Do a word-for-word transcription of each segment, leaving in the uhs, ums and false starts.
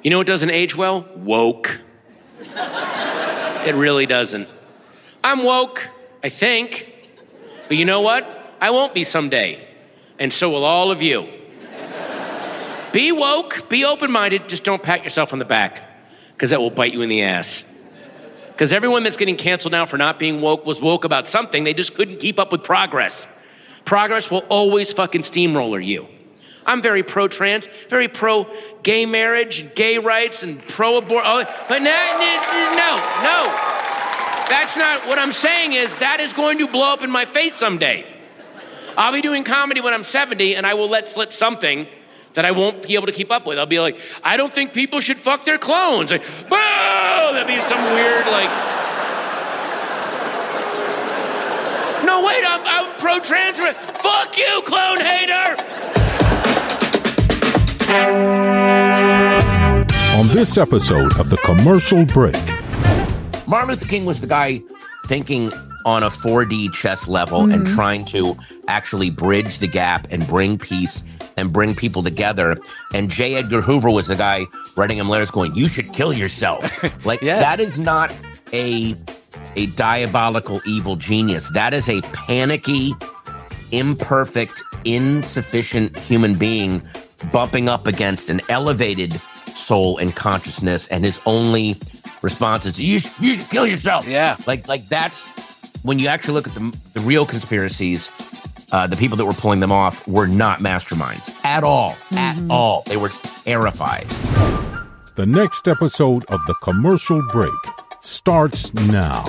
You know what doesn't age well? Woke. It really doesn't. I'm woke, I think. But you know what? I won't be someday. And so will all of you. Be woke, be open-minded, just don't pat yourself on the back, because that will bite you in the ass. Because everyone that's getting canceled now for not being woke was woke about something. They just couldn't keep up with progress. Progress will always fucking steamroller you. I'm very pro-trans, very pro-gay marriage, and gay rights, and pro-abortion. But no, no, no. That's not what I'm saying is that is going to blow up in my face someday. I'll be doing comedy when I'm seventy, and I will let slip something that I won't be able to keep up with. I'll be like, I don't think people should fuck their clones. Like, boo! That'd be some weird, like... No, wait, I'm, I'm pro-trans. Fuck you, clone hater! On this episode of The Commercial Break. Martin Luther King was the guy thinking on a four D chess level mm-hmm. and trying to actually bridge the gap and bring peace and bring people together. And J. Edgar Hoover was the guy writing him letters going, you should kill yourself. Like, yes. That is not a, a diabolical evil genius. That is a panicky, imperfect, insufficient human being bumping up against an elevated soul and consciousness, and his only response is, you, you should kill yourself. Yeah. Like, like that's, when you actually look at the, the real conspiracies, uh, the people that were pulling them off were not masterminds at all, mm-hmm. at all. They were terrified. The next episode of The Commercial Break starts now.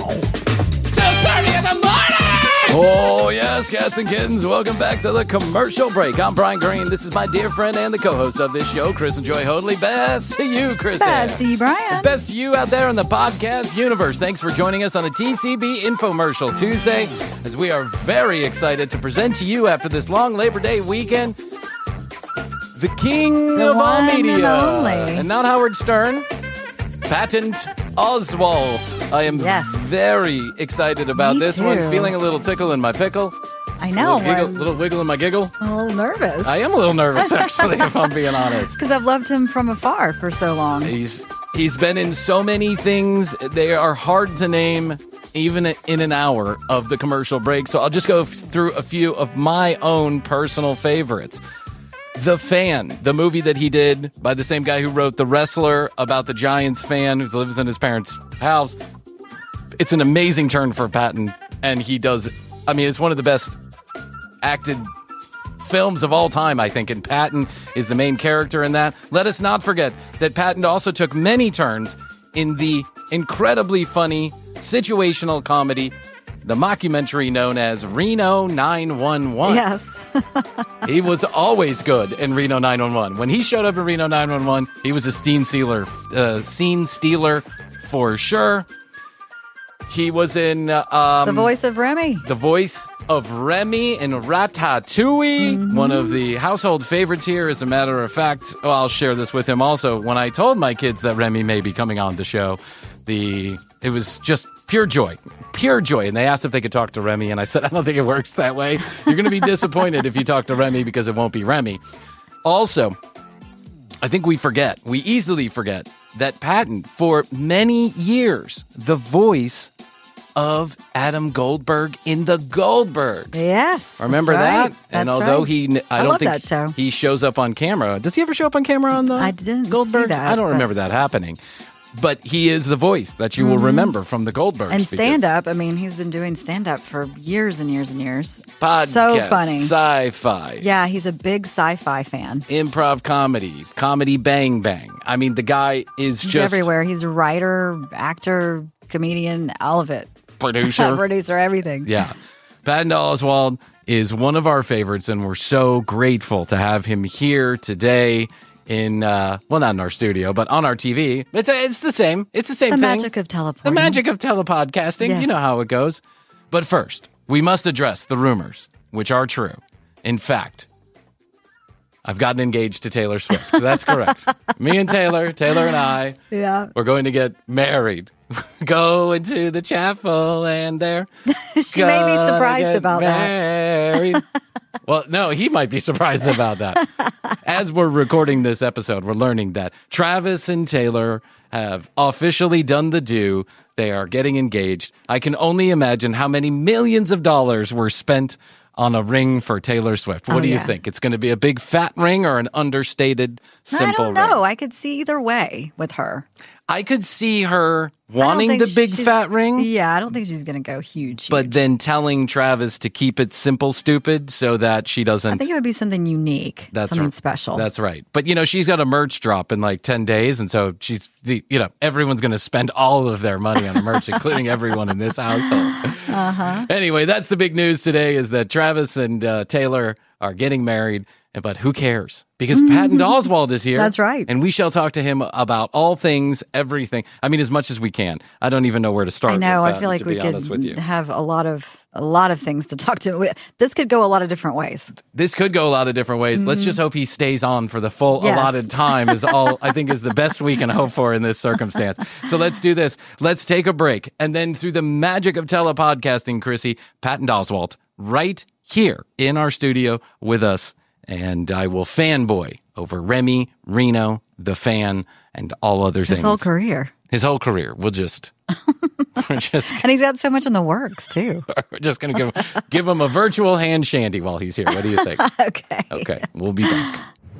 Oh, yes, cats and kittens. Welcome back to The Commercial Break. I'm Brian Green. This is my dear friend and the co-host of this show, Chris and Joy Hoadley. Best to you, Chris. Best to you, Brian. Best to you out there in the podcast universe. Thanks for joining us on a T C B Infomercial Tuesday, as we are very excited to present to you after this long Labor Day weekend, the king the of all media. And, only. And not Howard Stern, Patton Oswalt. I am yes. very excited about Me this too. one. Feeling a little tickle in my pickle. I know. A little, giggle, little wiggle in my giggle. I'm a little nervous. I am a little nervous, actually, if I'm being honest. Because I've loved him from afar for so long. He's He's been in so many things. They are hard to name, even in an hour of the commercial break. So I'll just go through a few of my own personal favorites. The Fan, the movie that he did by the same guy who wrote The Wrestler, about the Giants fan who lives in his parents' house. It's an amazing turn for Patton, and he does, I mean, it's one of the best acted films of all time, I think, and Patton is the main character in that. Let us not forget that Patton also took many turns in the incredibly funny situational comedy, the mockumentary known as Reno nine one one. Yes. He was always good in Reno nine one one. When he showed up in Reno nine one one, he was a scene stealer, uh, scene stealer for sure. He was in... Uh, um, the voice of Remy. The voice of Remy in Ratatouille. Mm-hmm. One of the household favorites here, as a matter of fact. Well, I'll share this with him also. When I told my kids that Remy may be coming on the show, the it was just pure joy. Pure joy. And they asked if they could talk to Remy, and I said, I don't think it works that way. You're going to be disappointed if you talk to Remy, because it won't be Remy. Also, I think we forget, we easily forget, that Patton, for many years, the voice of Adam Goldberg in The Goldbergs. Yes. Remember right. that? And that's although right. he, I, I don't love think that show. he shows up on camera. Does he ever show up on camera on the I didn't Goldbergs? See that, I don't but... remember that happening. But he is the voice that you mm-hmm. will remember from The Goldbergs. And stand-up, I mean, he's been doing stand-up for years and years and years. Podcast, so funny. Sci-fi. Yeah, he's a big sci-fi fan. Improv comedy. Comedy Bang Bang. I mean, the guy is he's just... everywhere. He's a writer, actor, comedian, all of it. Producer. Producer, everything. Yeah. Patton Oswalt is one of our favorites, and we're so grateful to have him here today in, uh, well, not in our studio, but on our T V. It's it's the same. It's the same the thing. The magic of teleporting. The magic of telepodcasting. Yes. You know how it goes. But first, we must address the rumors, which are true. In fact, I've gotten engaged to Taylor Swift. That's correct. Me and Taylor, Taylor and I, yeah, we're going to get married. Go into the chapel and there. She may be surprised about married. that. Well, no, he might be surprised about that. As we're recording this episode, we're learning that Travis and Taylor have officially done the do. They are getting engaged. I can only imagine how many millions of dollars were spent on a ring for Taylor Swift. What Oh, do you yeah. think? It's going to be a big fat ring or an understated simple I don't know. ring? I could see either way with her. I could see her I don't wanting think the big she's- fat ring. Yeah, I don't think she's going to go huge. But huge. then telling Travis to keep it simple, stupid, so that she doesn't. I think it would be something unique, That's something right. special. That's right. But, you know, she's got a merch drop in like ten days. And so she's, the you know, everyone's going to spend all of their money on merch, including everyone in this household. Uh-huh. Anyway, that's the big news today is that Travis and uh, Taylor are getting married. But who cares? Because Patton Oswalt is here. That's right. And we shall talk to him about all things, everything. I mean, as much as we can. I don't even know where to start. I know. with I that, feel like to we be honest with you. could have a lot of a lot of things to talk to. This could go a lot of different ways. This could go a lot of different ways. Let's just hope he stays on for the full Yes. allotted time is all I think is the best we can hope for in this circumstance. So let's do this. Let's take a break. And then through the magic of telepodcasting, Chrissy, Patton Oswalt, right here in our studio with us. And I will fanboy over Remy, Reno, the fan, and all other His things. whole career. His whole career. We'll just, we're just, And he's got so much in the works, too. we're just going to give, give him a virtual hand shandy while he's here. What do you think? Okay. Okay, we'll be back.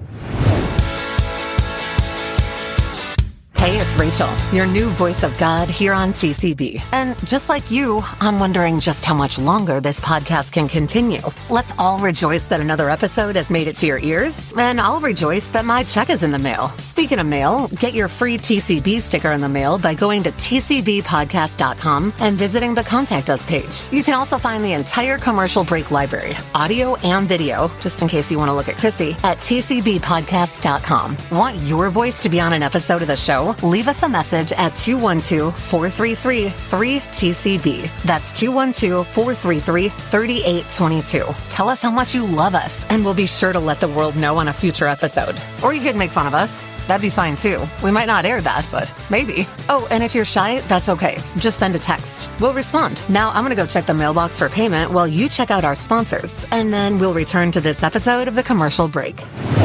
Hey, it's Rachel, your new voice of God here on T C B. And just like you, I'm wondering just how much longer this podcast can continue. Let's all rejoice that another episode has made it to your ears, and I'll rejoice that my check is in the mail. Speaking of mail, get your free T C B sticker in the mail by going to T C B podcast dot com and visiting the Contact Us page. You can also find the entire Commercial Break library, audio and video, just in case you want to look at Chrissy, at T C B podcast dot com. Want your voice to be on an episode of the show? Leave us a message at two one two, four three three, three T C B. That's two one two, four three three, three eight two two. Tell us how much you love us, and we'll be sure to let the world know on a future episode. Or you could make fun of us. That'd be fine too. We might not air that, but maybe. Oh, and if you're shy, that's okay. Just send a text. We'll respond. Now I'm going to go check the mailbox for payment while you check out our sponsors, and then we'll return to this episode of The Commercial Break.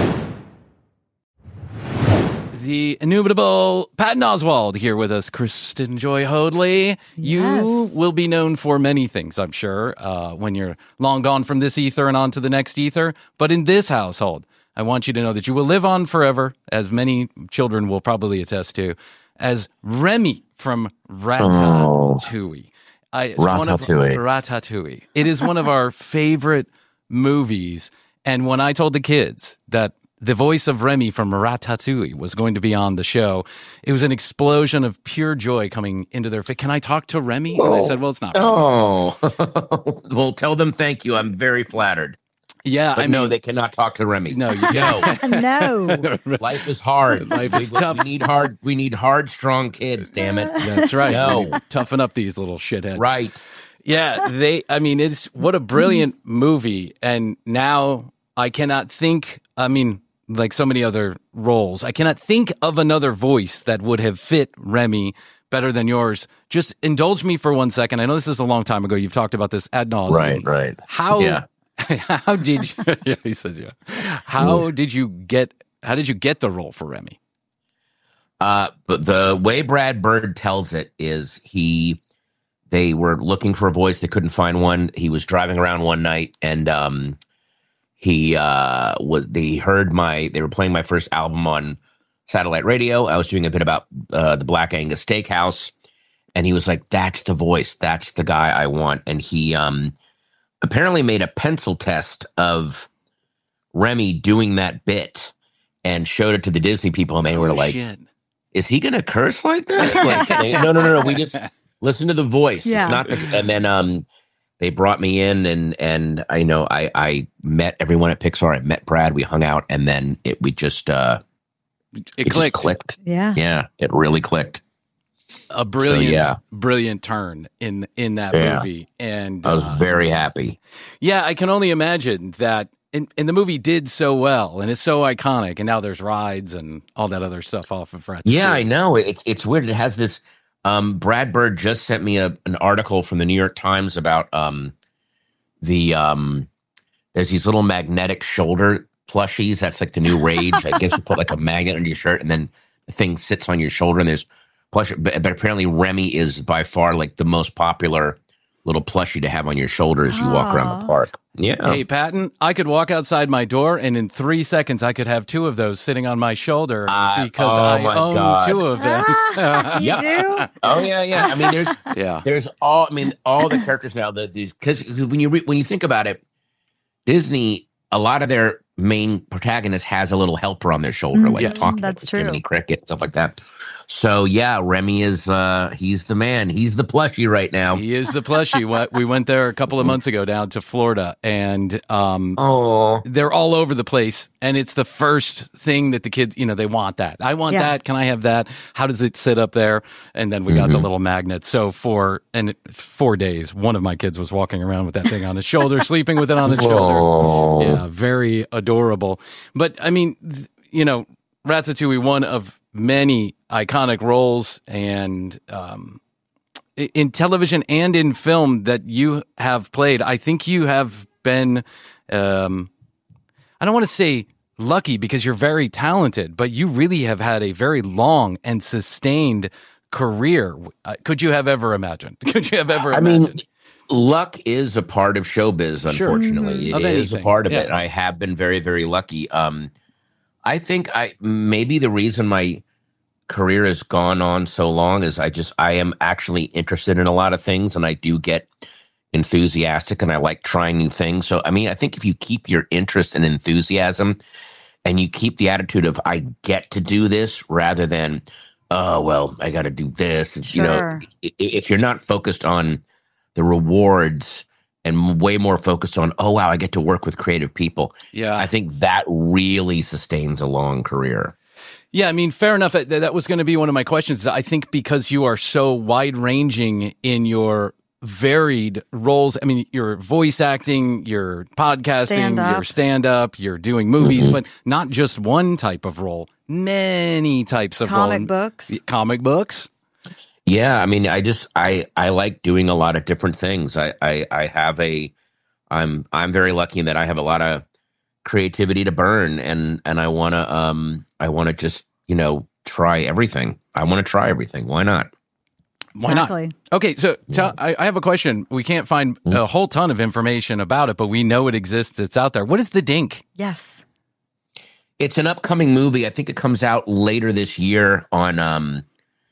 The inimitable Patton Oswalt here with us, Kristen Joy Hoadley. You Yes. will be known for many things, I'm sure, uh, when you're long gone from this ether and on to the next ether. But in this household, I want you to know that you will live on forever, as many children will probably attest to, as Remy from Ratatouille. I, it's one of- Ratatouille. Ratatouille. It is one of our favorite movies. And when I told the kids that the voice of Remy from Ratatouille was going to be on the show, it was an explosion of pure joy coming into their face. Can I talk to Remy? And I said, well, it's not. Oh, well, tell them thank you. I'm very flattered. Yeah, But I no, mean, they cannot talk to Remy. no, you No. No. Life is hard. Life is we, tough. We need hard. We need hard, strong kids. Damn it. That's right. No. Toughen up these little shitheads. Right. Yeah, they, I mean, it's what a brilliant movie. And now I cannot think, I mean, like so many other roles, I cannot think of another voice that would have fit Remy better than yours. Just indulge me for one second. I know this is a long time ago. You've talked about this ad nauseum. Right. Right. How, Yeah. how did you, yeah, he says, yeah. How did you get, how did you get the role for Remy? Uh, but the way Brad Bird tells it is he, they were looking for a voice. They couldn't find one. He was driving around one night and, um, he, uh, was, they heard my, they were playing my first album on satellite radio. I was doing a bit about, uh, the Black Angus Steakhouse. And he was like, that's the voice. That's the guy I want. And he, um, apparently made a pencil test of Remy doing that bit and showed it to the Disney people. And they were Oh, like, shit. is he going to curse like that? Like, they, no, no, no, no. We just listen to the voice. Yeah. It's not the, and then, um, they brought me in and, and I know I, I met everyone at Pixar. I met Brad. We hung out and then it, we just, uh, It, it clicked. just clicked. Yeah. Yeah. It really clicked. A brilliant, yeah. brilliant turn in, in that Yeah. movie. And I was uh, very happy. yeah, I can only imagine that. And, and the movie did so well, and it's so iconic. And now there's rides and all that other stuff off of Ratatouille. Yeah, I know. It's it's weird. It has this. Um, Brad Bird just sent me a, an article from the New York Times about um, the um, there's these little magnetic shoulder plushies. That's like the new rage. I guess you put like a magnet on your shirt and then the thing sits on your shoulder and there's plush. But, but apparently Remy is by far like the most popular little plushie to have on your shoulder as you oh. walk around the park. Yeah. Hey, Patton, I could walk outside my door and in three seconds I could have two of those sitting on my shoulder uh, because oh I my own God. two of them. Ah, you yeah. do? Oh yeah, yeah. I mean, there's yeah. there's all. I mean, all the characters now. The because when you re, when you think about it, Disney, a lot of their main protagonist has a little helper on their shoulder, Mm, like yes. talking That's like true. Jiminy Cricket, stuff like that. So yeah, Remy is uh he's the man. He's the plushie right now. He is the plushie. What- We went there a couple of months ago down to Florida, and um, Oh, they're all over the place. And it's the first thing that the kids, you know, they want that. I want Yeah. that. Can I have that? How does it sit up there? And then we got the little magnet. So for and four days, one of my kids was walking around with that thing on his shoulder, sleeping with it on his shoulder. oh. Yeah, very adorable. But I mean, th- you know, Ratatouille, one of many iconic roles and um, i- in television and in film that you have played. I think you have been, um, I don't want to say lucky because you're very talented, but you really have had a very long and sustained career. Uh, Could you have ever imagined? Could you have ever I imagined? mean, luck is a part of showbiz, unfortunately. Mhm. Of It is a anything, part of yeah. it. And I have been very, very lucky. Um, I think I maybe the reason my career has gone on so long is I just I am actually interested in a lot of things and I do get enthusiastic and I like trying new things. So I mean, I think if you keep your interest and enthusiasm and you keep the attitude of I get to do this rather than oh well, I got to do this, you know, Sure. i- if you're not focused on the rewards and way more focused on, oh, wow, I get to work with creative people. Yeah. I think that really sustains a long career. Yeah, I mean, fair enough. That, that was going to be one of my questions. I think because you are so wide ranging in your varied roles. I mean, you're voice acting, you're podcasting, Stand-up. you're stand up, you're doing movies, but not just one type of role, many types of Comic role. books. Comic books. Yeah, I mean, I just I I like doing a lot of different things. I I, I have a I'm I'm very lucky in that I have a lot of creativity to burn, and and I want to um I want to just you know try everything. I want to try everything. Why not? Why Exactly. not? Okay, so tell, I, I have a question. We can't find a whole ton of information about it, but we know it exists. It's out there. What is The Dink? Yes. It's an upcoming movie. I think it comes out later this year on um,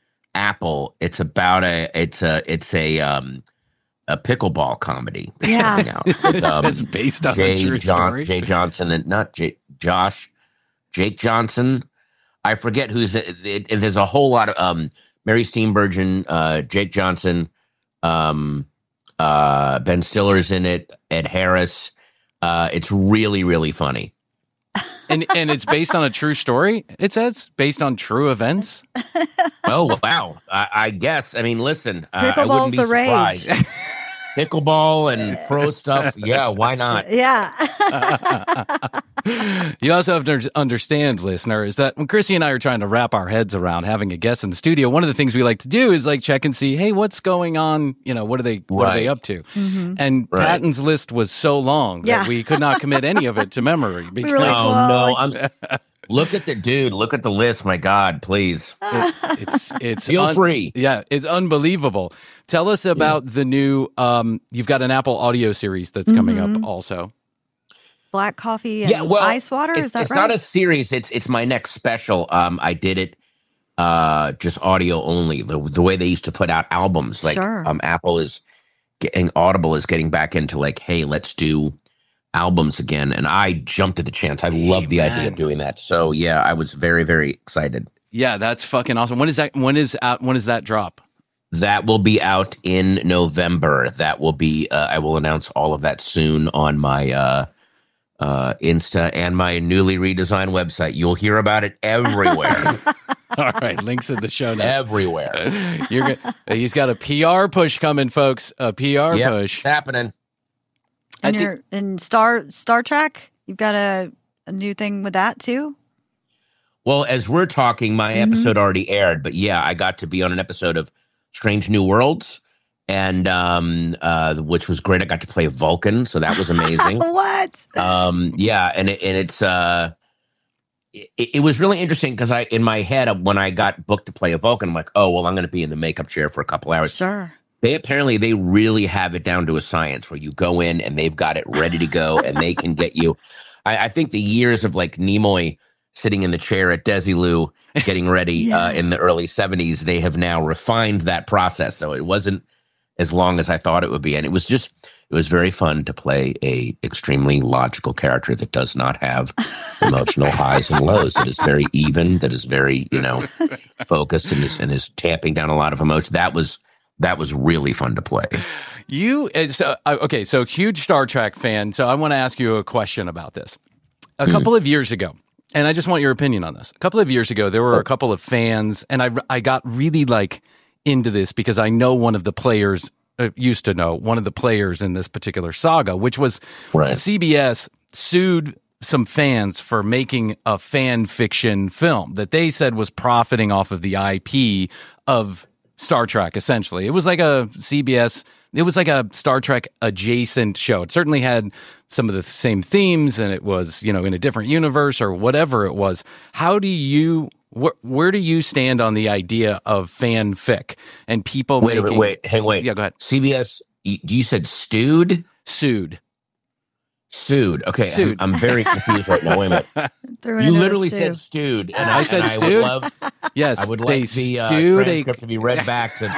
Apple. It's about a it's a it's a um, a pickleball comedy that's Yeah. coming out. With, um, It's based on Jay a true John, story. Jay Johnson and not Jay, Josh, Jake Johnson. I forget who's it, it, there's a whole lot of um, Mary Steenburgen, uh, Jake Johnson, um, uh, Ben Stiller's in it, Ed Harris. Uh, it's really really funny. and and it's based on a true story. It says based on true events. Oh wow! I, I guess. I mean, listen. Uh, I Pickleball's wouldn't be the rage. surprised. Pickleball and pro stuff. Yeah, why not? Yeah. You also have to understand, listener, is that when Chrissy and I are trying to wrap our heads around having a guest in the studio, one of the things we like to do is like check and see, hey, what's going on? You know, what are they what are they Right. up to? And Right. Patton's list was so long Yeah. that we could not commit any of it to memory. Because were like, Oh well, no! like- I'm. Look at the dude. Look at the list. My God, please. it's it's Feel free. Yeah, it's unbelievable. Tell us about the new. Um, you've got an Apple audio series that's coming Mm-hmm. up also. Black coffee and Yeah, well, ice water. It's, Is that it's right? not a series. It's it's my next special. Um, I did it, uh, just audio only. The the way they used to put out albums, like Sure. um, Apple is getting Audible is getting back into like, hey, let's do albums again. And I jumped at the chance. I love the idea Amen. of doing that. So yeah, I was very very excited. Yeah, that's fucking awesome. When is that? When is out? When does that drop? That will be out in November. That will be. Uh, I will announce all of that soon on my uh, uh, Insta and my newly redesigned website. You'll hear about it everywhere. All right, links in the show notes. everywhere. You're gonna, he's got a P R push coming, folks. A P R Yep, push. it's happening. And I you're in Star Star Trek. You've got a, a new thing with that too. Well, as we're talking, my Mm-hmm. episode already aired, but yeah, I got to be on an episode of Strange New Worlds, and um, uh, which was great. I got to play Vulcan, so that was amazing. What? Um, yeah, and it, and it's uh, it, it was really interesting because I in my head when I got booked to play a Vulcan, I'm like, oh well, I'm going to be in the makeup chair for a couple hours. Sure. They apparently they really have it down to a science where you go in and they've got it ready to go and they can get you. I, I think the years of like Nimoy sitting in the chair at Desilu getting ready Yeah. uh, in the early seventies, they have now refined that process. So it wasn't as long as I thought it would be. And it was just, it was very fun to play a extremely logical character that does not have emotional highs and lows, that is very even, that is very, you know, focused and is, and is tamping down a lot of emotion. That was, that was really fun to play. You uh, so uh, okay, so huge Star Trek fan. So I want to ask you a question about this. A Mm. couple of years ago, and I just want your opinion on this. A couple of years ago, there were a couple of fans, and I I got really like into this because I know one of the players uh, used to know one of the players in this particular saga, which was Right. C B S sued some fans for making a fan fiction film that they said was profiting off of the I P of Star Trek, essentially. It was like a C B S, it was like a Star Trek adjacent show. It certainly had some of the same themes and it was, you know, in a different universe or whatever it was. How do you, wh- where do you stand on the idea of fanfic and people Wait, making, wait, wait, hang, wait. Yeah, go ahead. C B S, you, you said stewed? Sued. Sued. Okay, Sued. I'm, I'm very confused right now. Wait a minute. Threw it You into literally the said stew. stewed, and I I, said and I would stewed? love, Yes. I would they like the uh, stewed a transcript to be read back to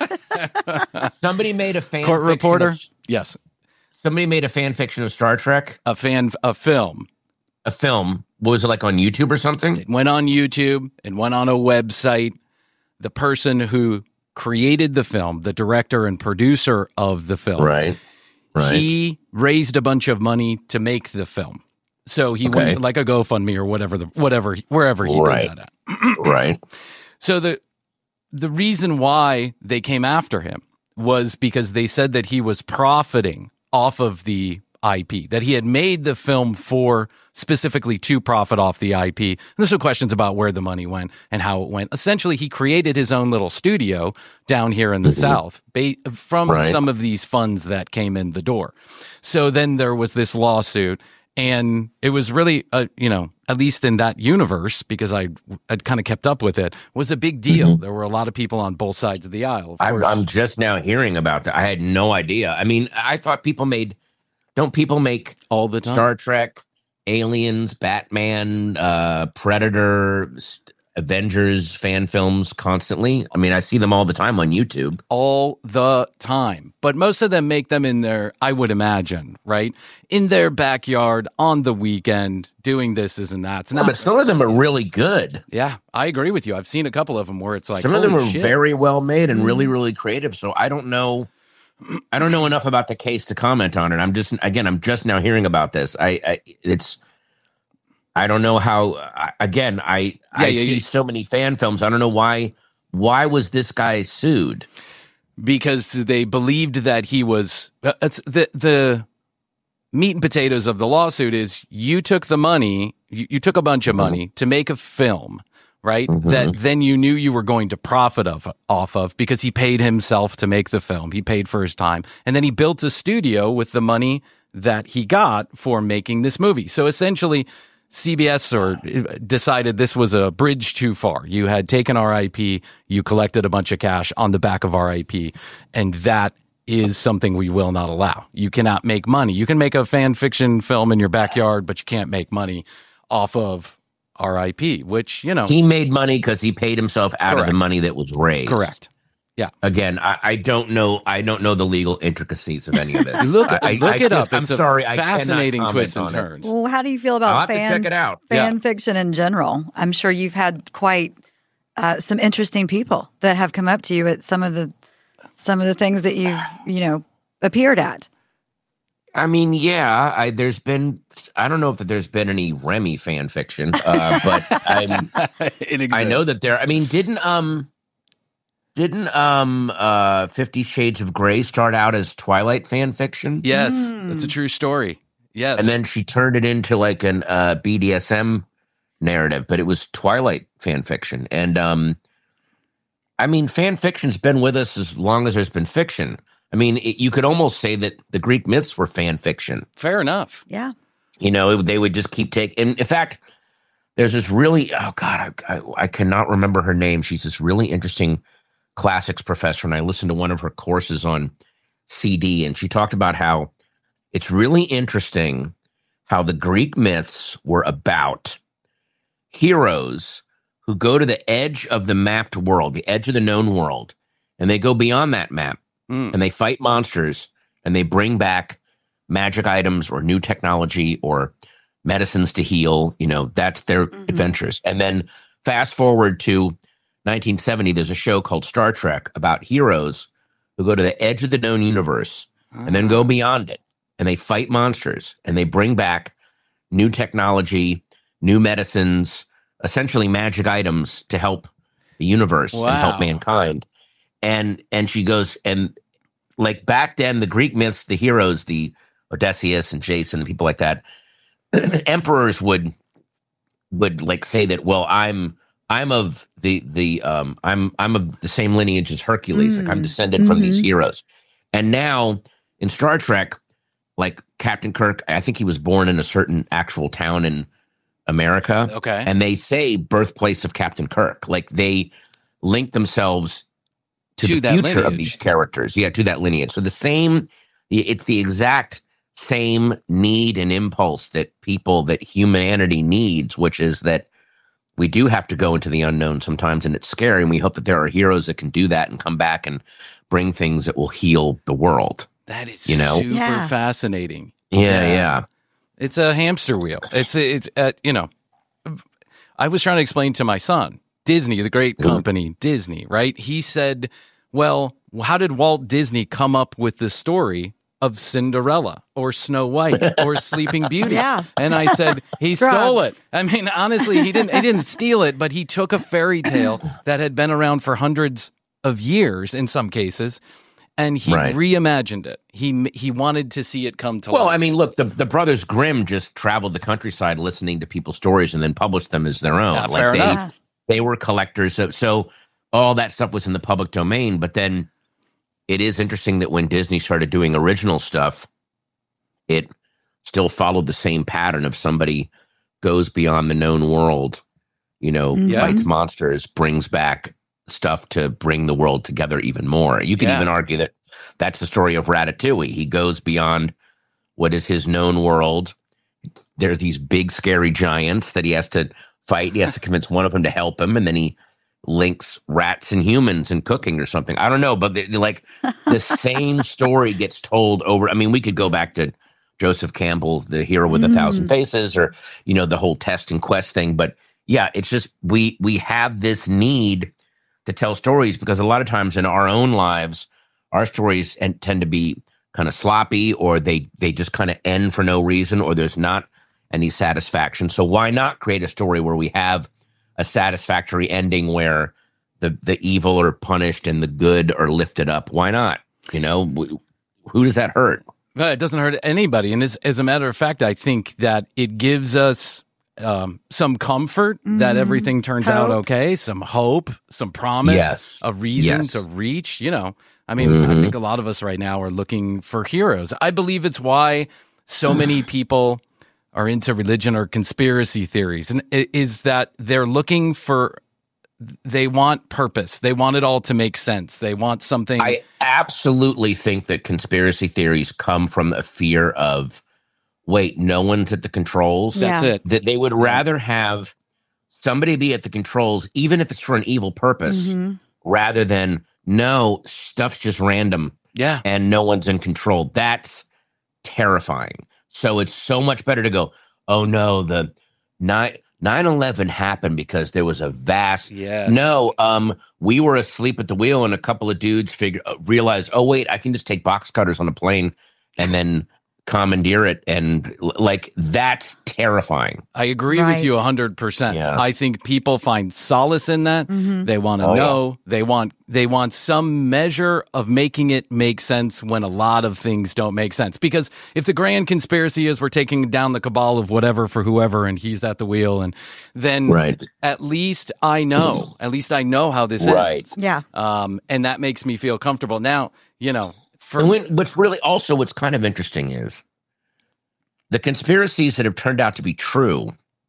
court. Somebody made a fan court fiction reporter. Of, Yes. somebody made a fan fiction of Star Trek, A fan, a film. a film. What was it, like on YouTube or something? It went on YouTube and went on a website. The person who created the film, the director and producer of the film, Right. Right. he raised a bunch of money to make the film. So he Okay. went like a GoFundMe or whatever, the whatever, wherever he Right. did that at. right. So the the reason why they came after him was because they said that he was profiting off of the I P, that he had made the film for specifically to profit off the I P. And there's some questions about where the money went and how it went. Essentially, he created his own little studio down here in the South ba- from Right. some of these funds that came in the door. So then there was this lawsuit. And it was really, uh, you know, at least in that universe, because I had kind of kept up with it, was a big deal. There were a lot of people on both sides of the aisle. Of I'm, course. I'm just now hearing about that. I had no idea. I mean, I thought people made, don't people make all the time. Star Trek, Aliens, Batman, uh, Predator, st- Avengers fan films constantly? I mean, I see them all the time on YouTube. all the time. But most of them make them in their, I would imagine, right? In their backyard on the weekend, doing this, this, and that. It's not, But some of them are really good. yeah, I agree with you. I've seen a couple of them where it's like, Some of them holy are shit. very well made and really, really creative. So I don't know. I don't know enough about the case to comment on it. I'm just, again, I'm just now hearing about this. I, I it's, I don't know how. I, again, I, I yeah, see yeah. so many fan films. I don't know why. Why was this guy sued? because they believed that he was uh, it's the the meat and potatoes of the lawsuit is you took the money, you, you took a bunch of money to make a film, right? That then you knew you were going to profit of off of because he paid himself to make the film. He paid for his time. And then he built a studio with the money that he got for making this movie. So essentially C B S or decided this was a bridge too far. You had taken our I P, you collected a bunch of cash on the back of our I P, and that is something we will not allow. You cannot make money. You can make a fan fiction film in your backyard, but you can't make money off of our I P, which, you know. He made money because he paid himself out of the Correct. money that was raised. Correct. Yeah. Again, I, I don't know. I don't know the legal intricacies of any of this. Look, I, I- look I it just- up. I'm It's a sorry. I cannot fascinating comment twists and on it. turns. Well, how do you feel I'll about have to fan check it out. fan Yeah. fiction in general? I'm sure you've had quite uh, some interesting people that have come up to you at some of the some of the things that you've you know appeared at. I mean, yeah. I, there's been. I don't know if there's been any Remy fan fiction, uh, but I'm, It exists. I know that there. I mean, didn't um, didn't um, uh, Fifty Shades of Grey start out as Twilight fan fiction? Yes, it's a true story. Yes. And then she turned it into like an uh, B D S M narrative, but it was Twilight fan fiction. And um, I mean, fan fiction's been with us as long as there's been fiction. I mean, it, you could almost say that the Greek myths were fan fiction. Fair enough. Yeah. You know, it, they would just keep taking. In fact, there's this really, oh God, I, I, I cannot remember her name. She's this really interesting classics professor, and I listened to one of her courses on C D, and she talked about how it's really interesting how the Greek myths were about heroes who go to the edge of the mapped world, the edge of the known world, and they go beyond that map. Mm. And they fight monsters, and they bring back magic items or new technology or medicines to heal. You know, that's their mm-hmm. adventures. And then fast forward to nineteen seventy, there's a show called Star Trek about heroes who go to the edge of the known universe mm. and then go beyond it. And they fight monsters, and they bring back new technology, new medicines, essentially magic items to help the universe wow. and help mankind. And and she goes, and like back then, the Greek myths, the heroes, the Odysseus and Jason and people like that, emperors would would like say that, well, I'm I'm of the the um I'm I'm of the same lineage as Hercules, mm. like I'm descended mm-hmm. from these heroes. And now in Star Trek, like Captain Kirk, I think he was born in a certain actual town in America. Okay. And they say birthplace of Captain Kirk. Like they link themselves to, to the future lineage. Of these characters. Yeah, to that lineage. So the same, it's the exact same need and impulse that people, that humanity needs, which is that we do have to go into the unknown sometimes, and it's scary. And we hope that there are heroes that can do that and come back and bring things that will heal the world. That is you know? super yeah. fascinating. Yeah, yeah, yeah. It's a hamster wheel. It's, it's uh, you know, I was trying to explain to my son, Disney, the great company, mm-hmm. Disney, right? He said, well, how did Walt Disney come up with the story of Cinderella or Snow White or Sleeping Beauty? Yeah. And I said, he stole it. I mean, honestly, he didn't, he didn't steal it, but he took a fairy tale that had been around for hundreds of years in some cases, and he right. reimagined it. He he wanted to see it come to well, life. Well, I mean, look, the, the Brothers Grimm just traveled the countryside listening to people's stories and then published them as their own. Yeah, like fair they, enough. They were collectors. So, so all that stuff was in the public domain. But then it is interesting that when Disney started doing original stuff, it still followed the same pattern of somebody goes beyond the known world, you know, yeah. fights monsters, brings back stuff to bring the world together even more. You can yeah. even argue that that's the story of Ratatouille. He goes beyond what is his known world. There's these big, scary giants that he has to fight. He has to convince one of them to help him, and then he links rats and humans in cooking or something. I don't know, but they, like the same story gets told over. I mean, we could go back to Joseph Campbell's The Hero with mm. a Thousand Faces, or, you know, the whole Test and Quest thing. But yeah, it's just we we have this need to tell stories because a lot of times in our own lives, our stories and tend to be kind of sloppy, or they they just kind of end for no reason, or there's not any satisfaction. So why not create a story where we have a satisfactory ending where the the evil are punished and the good are lifted up? Why not? You know, who does that hurt? Well, it doesn't hurt anybody. And as, as a matter of fact, I think that it gives us um, some comfort mm. that everything turns hope. out okay, some hope, some promise, yes. a reason yes. to reach, you know. I mean, mm-hmm. I think a lot of us right now are looking for heroes. I believe it's why so many people are into religion or conspiracy theories, and it is that they're looking for, they want purpose. They want it all to make sense. They want something. I absolutely think that conspiracy theories come from a fear of, wait, no one's at the controls. That's yeah. it. That they would rather have somebody be at the controls, even if it's for an evil purpose, mm-hmm. rather than, no, stuff's just random. Yeah. And no one's in control. That's terrifying. So it's so much better to go, oh no, the nine eleven happened because there was a vast, yes. no, um, we were asleep at the wheel and a couple of dudes figure, uh, realized, oh wait, I can just take box cutters on a plane and then commandeer it, and like that's terrifying. I agree Right. with you one hundred percent. Yeah. I think people find solace in that. Mm-hmm. They want to Oh, know. yeah. They want they want some measure of making it make sense when a lot of things don't make sense. Because if the grand conspiracy is we're taking down the cabal of whatever for whoever and he's at the wheel, and then Right. at least I know. At least I know how this Right. ends. Yeah. Um, and that makes me feel comfortable. Now, you know, for And when, what's really also what's kind of interesting is the conspiracies that have turned out to be true,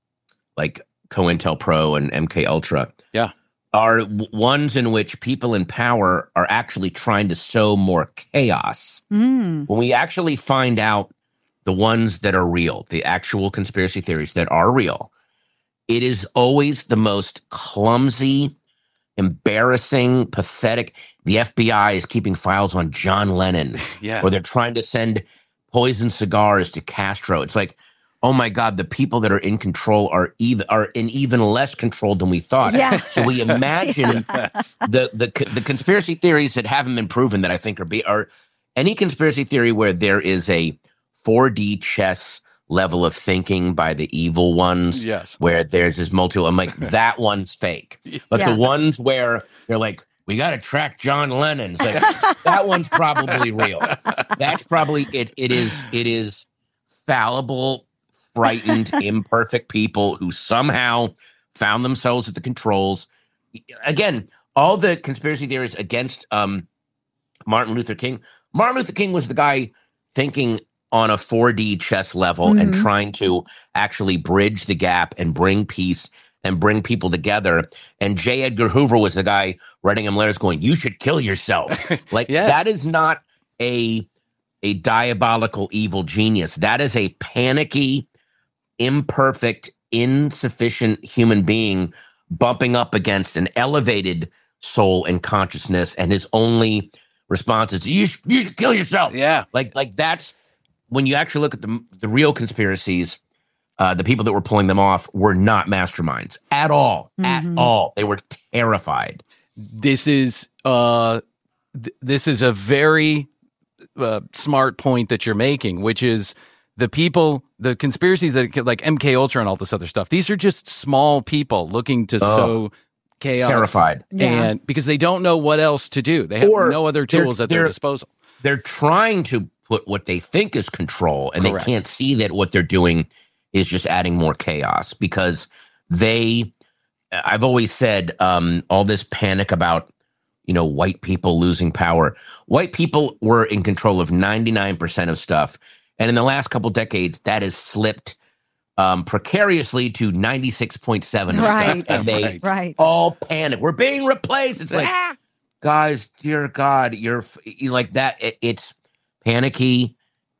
like COINTELPRO and M K Ultra, yeah. are w- ones in which people in power are actually trying to sow more chaos. Mm. When we actually find out the ones that are real, the actual conspiracy theories that are real, it is always the most clumsy, embarrassing, pathetic. The F B I is keeping files on John Lennon, Yeah. or they're trying to send poison cigars to Castro. It's like, oh my God, the people that are in control are even are in even less control than we thought. Yeah. So we imagine the the the conspiracy theories that haven't been proven that I think are be are any conspiracy theory where there is a four D chess level of thinking by the evil ones, Yes. where there's this multi. I'm like, that one's fake. But Yeah. the ones where they're like, we got to track John Lennon, it's like, that one's probably real. That's probably it. It is. It is fallible, frightened, imperfect people who somehow found themselves at the controls. Again, all the conspiracy theories against um, Martin Luther King. Martin Luther King was the guy thinking on a four D chess level Mm-hmm. and trying to actually bridge the gap and bring peace and bring people together. And J. Edgar Hoover was the guy writing him letters going, you should kill yourself. Like, Yes. that is not a, a diabolical evil genius. That is a panicky, imperfect, insufficient human being bumping up against an elevated soul and consciousness, and his only response is, you, sh- you should kill yourself. Yeah. Like, like that's when you actually look at the the real conspiracies, uh, the people that were pulling them off were not masterminds at all, at all. They were terrified. This is uh, th- this is a very uh, smart point that you're making, which is the people, the conspiracies that like M K Ultra and all this other stuff. These are just small people looking to sow chaos, Terrified. Yeah. and because they don't know what else to do, they have Or no other they're- tools at their they're- disposal. They're trying to put what they think is control, and Correct. they can't see that what they're doing is just adding more chaos, because they, I've always said, um, all this panic about, you know, white people losing power. White people were in control of ninety-nine percent of stuff. And in the last couple decades, that has slipped um, precariously to ninety-six point seven of Right. stuff. And they Right. Right. all panic. We're being replaced. It's like, guys, dear God, you're, f- you like that. It, it's panicky,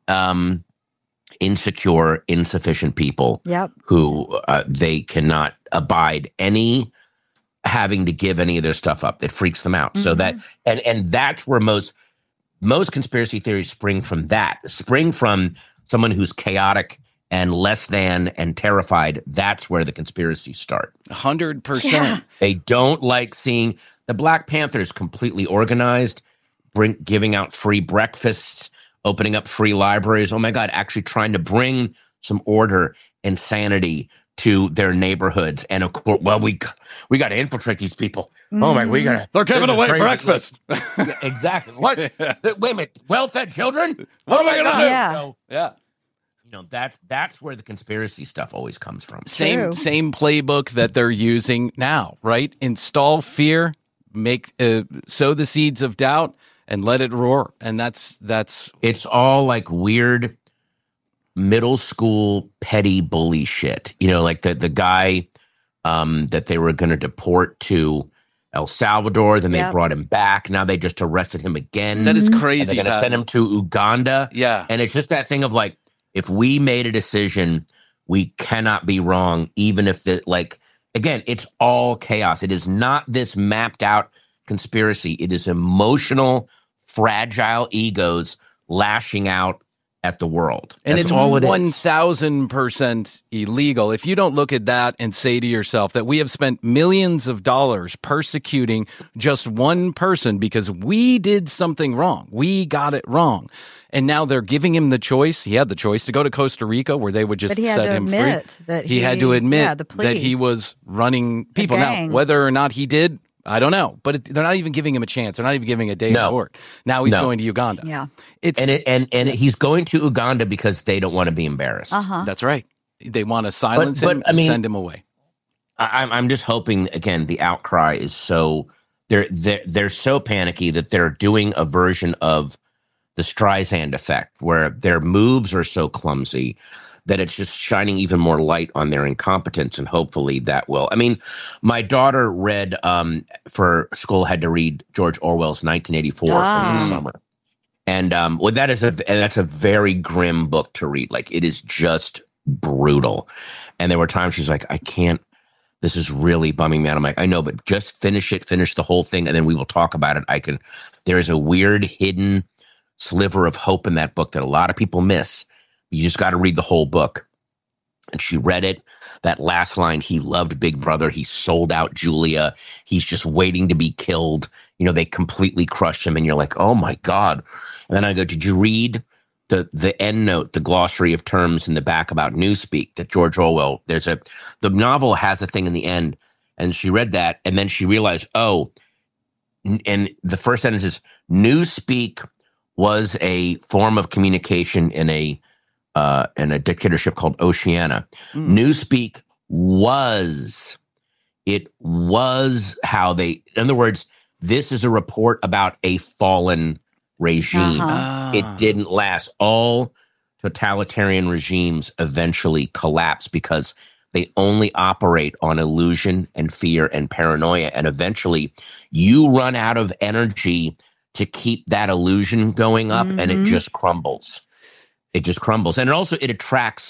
um, insecure, insufficient people Yep. who uh, they cannot abide any having to give any of their stuff up. That freaks them out. So that, and and that's where most most conspiracy theories spring from. That spring from someone who's chaotic and less than and terrified. That's where the conspiracies start. Hundred Yeah. percent. They don't like seeing the Black Panthers completely organized, bring giving out free breakfasts, opening up free libraries. Oh my God, actually trying to bring some order and sanity to their neighborhoods. And of course, well, we we got to infiltrate these people. Oh my, we got to. They're giving away breakfast. Yeah, exactly. What? Yeah. Wait a minute. Well-fed children? What oh am I my gonna God. do? Yeah. So, Yeah. you know, that's that's where the conspiracy stuff always comes from. Same True. same playbook that they're using now, right? Install fear, make uh, sow the seeds of doubt, and let it roar. And that's that's It's all like weird middle school petty bully shit. You know, like the the guy um, that they were going to deport to El Salvador, then they Yep. brought him back. Now they just arrested him again. that is And crazy. they're going to Pat. send him to Uganda. Yeah. And it's just that thing of like, if we made a decision, we cannot be wrong, even if the, like, again, it's all chaos. It is not this mapped out conspiracy. It is emotional, fragile egos lashing out at the world. And That's it's all it one is. thousand percent illegal. If you don't look at that and say to yourself that we have spent millions of dollars persecuting just one person because we did something wrong, we got it wrong, and now they're giving him the choice. He had the choice to go to Costa Rica where they would just But he had set to him admit free. that he, he- had to admit yeah, the plea. that he was running people. Now, gang. whether or not he did, I don't know. But it, they're not even giving him a chance. They're not even giving a day No. of court. Now he's No. going to Uganda. Yeah. It's And it, and and he's going to Uganda because they don't want to be embarrassed. Uh-huh. That's right. They want to silence But- him but, I and mean- send him away. I, I'm I'm just hoping again the outcry is so they're they're they're so panicky that they're doing a version of the Streisand effect where their moves are so clumsy that it's just shining even more light on their incompetence, and hopefully that will. I mean, my daughter read um, for school had to read George Orwell's nineteen eighty-four Ah. over the summer, and um, well, that is a and that's a very grim book to read. Like it is just brutal, and there were times she's like, I can't. This is really bumming me out. I'm like, I know, but just finish it, finish the whole thing, and then we will talk about it. I can. There is a weird hidden sliver of hope in that book that a lot of people miss. You just got to read the whole book. And she read it. That last line, he loved Big Brother. He sold out Julia. He's just waiting to be killed. You know, they completely crushed him. And you're like, oh my God. And then I go, did you read the the end note, the glossary of terms in the back about newspeak that George Orwell, there's a, the novel has a thing in the end. And she read that. And then she realized, oh, n- and the first sentence is newspeak was a form of communication in a uh, in a dictatorship called Oceania. Mm. Newspeak was, it was how they, in other words, this is a report about a fallen regime. Uh-huh. Ah. It didn't last. All totalitarian regimes eventually collapse because they only operate on illusion and fear and paranoia. And eventually you run out of energy to keep that illusion going up, and it Mhm. just crumbles. It just crumbles. And it also, it attracts,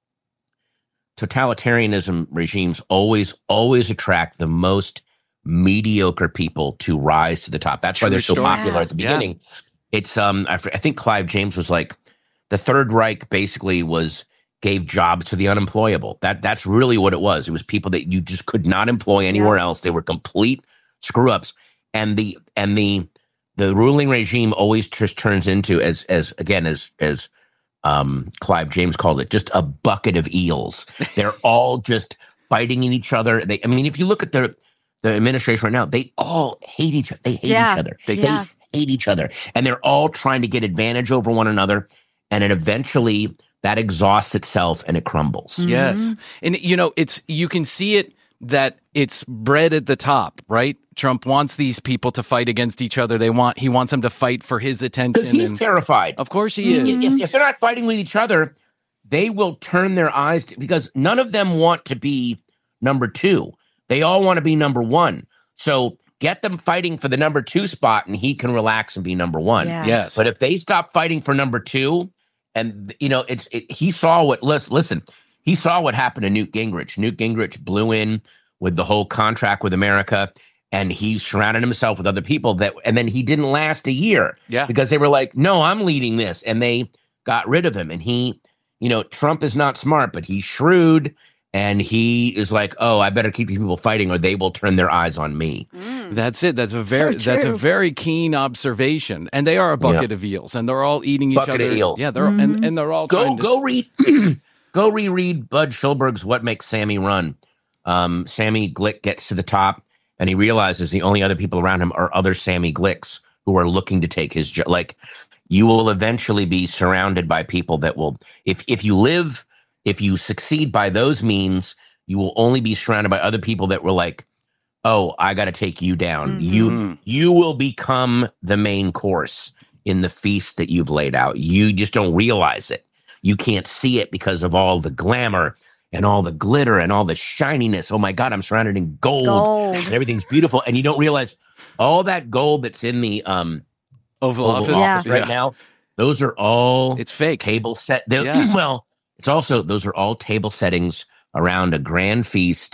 totalitarianism regimes always, always attract the most mediocre people to rise to the top. That's why True they're so story. popular at the Yeah. beginning. It's, um, I, fr- I think Clive James was like, the Third Reich basically was, gave jobs to the unemployable. That That's really what it was. It was people that you just could not employ anywhere else. They were complete screw ups. And the, and the, the ruling regime always just turns into, as, as again, as, as, um, Clive James called it, just a bucket of eels. They're all just fighting in each other. They, I mean, if you look at the, the administration right now, they all hate each other. They hate Yeah. each other. They, Yeah. they hate each other. And they're all trying to get advantage over one another. And then eventually that exhausts itself and it crumbles. Yes. And, you know, it's, you can see it that it's bred at the top, right? Trump wants these people to fight against each other. They want, he wants them to fight for his attention. Because he's and- terrified. Of course he is. If, if they're not fighting with each other, they will turn their eyes to, because none of them want to be number two. They all want to be number one. So get them fighting for the number two spot and he can relax and be number one. Yeah. Yes. But if they stop fighting for number two, and you know, it's it, he saw what listen, listen, he saw what happened to Newt Gingrich. Newt Gingrich blew in with the whole contract with America, and he surrounded himself with other people that, and then he didn't last a year. Yeah. Because they were like, no, I'm leading this, and they got rid of him. And he, you know, Trump is not smart, but he's shrewd, and he is like, oh, I better keep these people fighting, or they will turn their eyes on me. That's it. That's a very So that's a true. very keen observation. And they are a bucket Yeah. of eels, and they're all eating each Bucket other. of eels. Yeah, they're and, and they're all Go trying to, go read go reread Bud Schulberg's What Makes Sammy Run. Um, Sammy Glick gets to the top and he realizes the only other people around him are other Sammy Glicks who are looking to take his job. Like, you will eventually be surrounded by people that will, if if you live, if you succeed by those means, you will only be surrounded by other people that were like, oh, I got to take you down. You you will become the main course in the feast that you've laid out. You just don't realize it. You can't see it because of all the glamour and all the glitter and all the shininess. Oh my God, I'm surrounded in gold, Gold. and everything's beautiful. And you don't realize all that gold that's in the um, Oval, Oval Office. Office Yeah. right now. Those are all It's fake. table set. they're- Yeah. Well, it's also, those are all table settings around a grand feast.